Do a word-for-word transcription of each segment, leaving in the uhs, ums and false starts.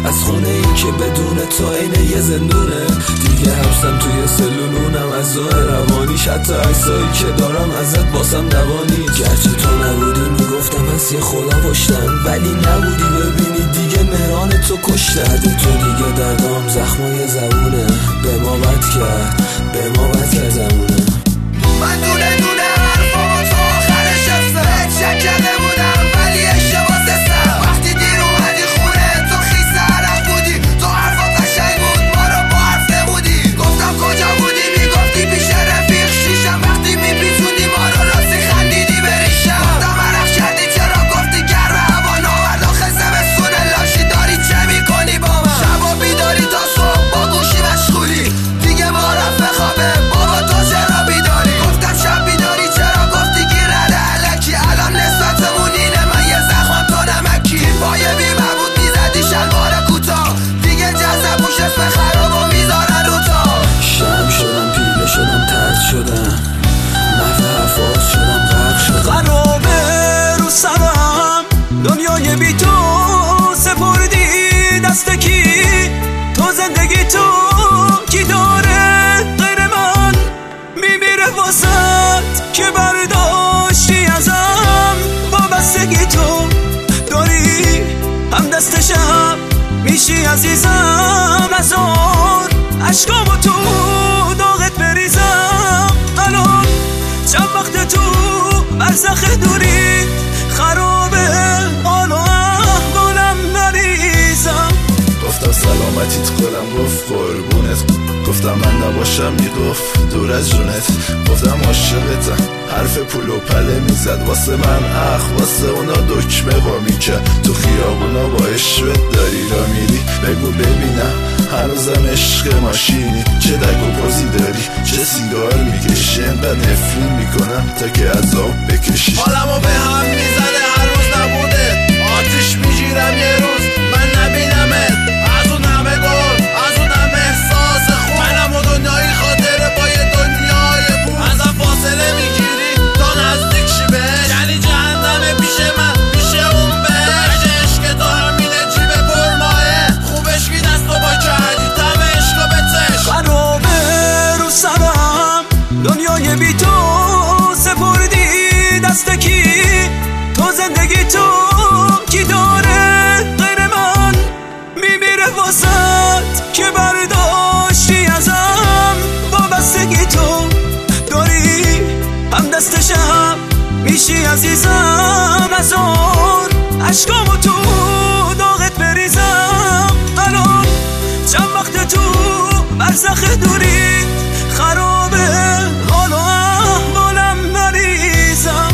از خونه ای که بدون تو عین یه زندونه. دیگه حبسم توی سلولونم از ظاهر روانیش، حتی عکسایی که دارم ازت واسم دوانی. گرچه تو نبودی میگفتم از یه خدا پشتم، ولی نبودی ببینی دیگه مهران تو کشته. تو دیگه دردام زخمای زبونه، به ما بد کرد به ما بد کرد زمونه. من دونه دونه حرفا تو آخرش افته چک کرده بودم ولی اشتباه زستم. وقتی دیر اومدی خونه تو خیس عرق بودی، تو حرفا قشنگ بود ما رو با حرف نمودی. گفتم کجا بودی میگفتی پیش رفیق شیشم، وقتی میپیچوندی ما رو راستی خندیدی بریشم. گفتم عرق کردی چرا گفتی گرم هوا ناورد، آخه زمستون لاشی داری چه میکنی با من؟ شبا بیداری تا صبح با گوشی مشغولی، دیگه ما رفت خوابه بابا تو چرا بیداری؟ گفتم شب بیداری چرا گفتی گیر نده علکی، الان نسبتمون اینه من یه زخمم تو نمکی. پای بی مربوط میزدی شلوار کوتاه، دیگه جزه پوش اسم خرابو میذارن رو تا. شم شدم پیله شدم ترد شدم، محو حرفات شدم غرق شدم. خرابه رو سرم دنیای بی تو سپردی دست کی؟ تو زندگی تو کی داره غیر من؟ میمیره واسط که برداشتی ازم، وابستگی تو داری هم دستشم میشی عزیزم. نزار عشقامو تو داغت بریزم، الان چند وقت تو برزخ دوری. خرابه حال و احوالم نریزم. گفتم سلامتیت کنم گفت قربونت، گفتم من نباشم میگفت دور از جونت. گفتم عاشقتم حرف پول و پله میزد واسه من اخ، واسه اونا دکمه با میکرد. تو خیابونا با عشقت داری را میری، بگو ببینم هنوزم عشق ماشینی. چه دگ و پازی داری چه سیگار میکشی، انقدر نفرین میکنم تا که عذاب بکشی. حالمو به هم میزنه هر روز نبوده، آتیش میگیرم یه روز من نبینمت. از اون همه گل از اون همه احساس خوب، منم و دنیای خاطره با یه دنیای بود. ازم فاصله میگیری تا نزدیک شی بهش، یعنی جهنمه پیش من پیش اون بهش. عشق تو همینه جیب پرمایه، خوبش کی دست و با کردی تم عشق و بتش. خرابه رو سرم دنیای بی تو سپردی دست کی؟ تو زندگی تو کی داره غیر من؟ میمیره واسط که برداشتی ازم، وابستگی تو داری هم دستشم میشی عزیزم. نزار عشقامو تو داغت بریزم، الان چند وقت تو برزخ دوری. خرابه حال و احوالم نریزم.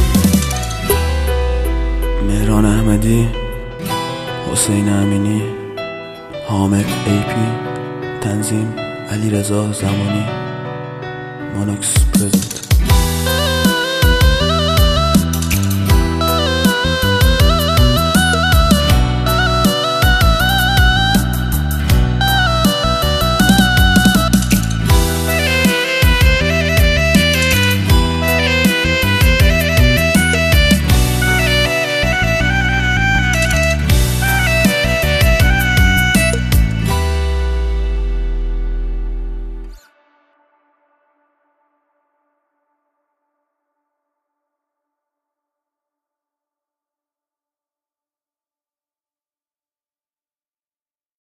مهران احمدی، حسین امینی، حامد ای پی، تنظیم علیرضا زمانی، مانوکس پرزنت.